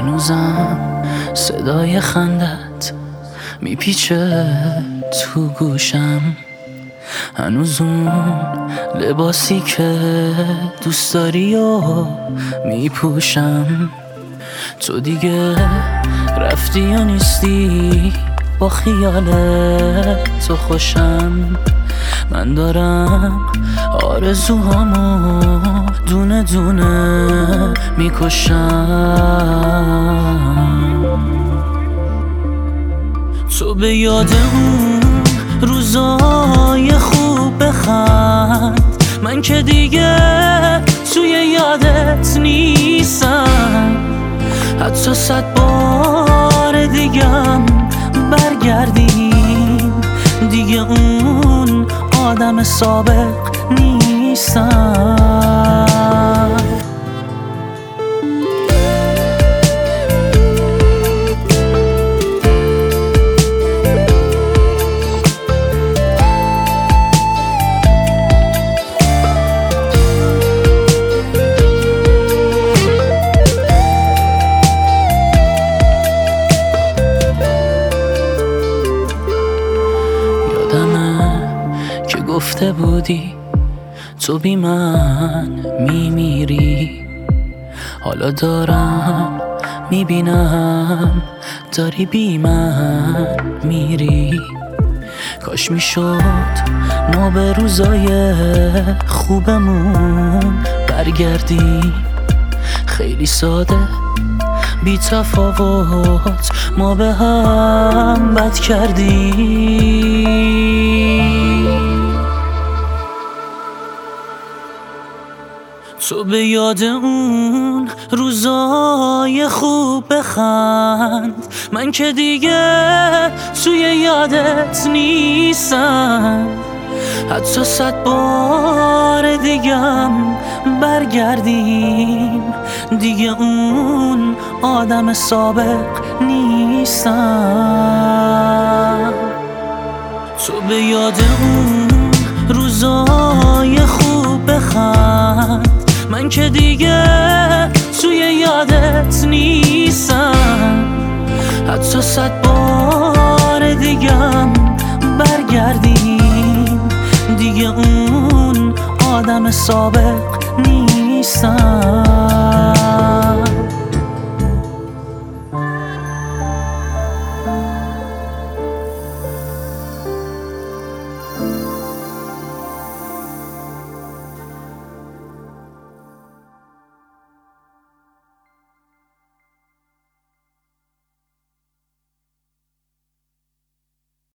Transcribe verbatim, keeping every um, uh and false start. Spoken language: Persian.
هنوزم صدای خندت میپیچه تو گوشم، هنوز اون لباسی که دوست داری و میپوشم. تو دیگه رفتی و نیستی، با خیال تو خوشم. من دارم آرزوهامو دونه دونه میکشم. تو به یاد اون روزای خوب بخند، من که دیگه توی یادت نیستم. حتی صد بار دیگم برگردیم، دیگه اون آدم سابق نیستم. گفته بودی تو بی من میمیری، حالا دارم میبینم داری بی من میری. کاش میشد ما به روزای خوبمون برگردیم، خیلی ساده بی تفاوت ما به هم بد کردیم. تو به یاد اون روزای خوب بخند، من که دیگه توی یادت نیستم. حتی صد بار دیگم برگردیم، دیگه اون آدم سابق نیستم. تو به یاد اون روزای خوب بخند، من که دیگه توی یادت نیستم. حتی صد بار دیگم برگردیم، دیگه اون آدم سابق نیستم.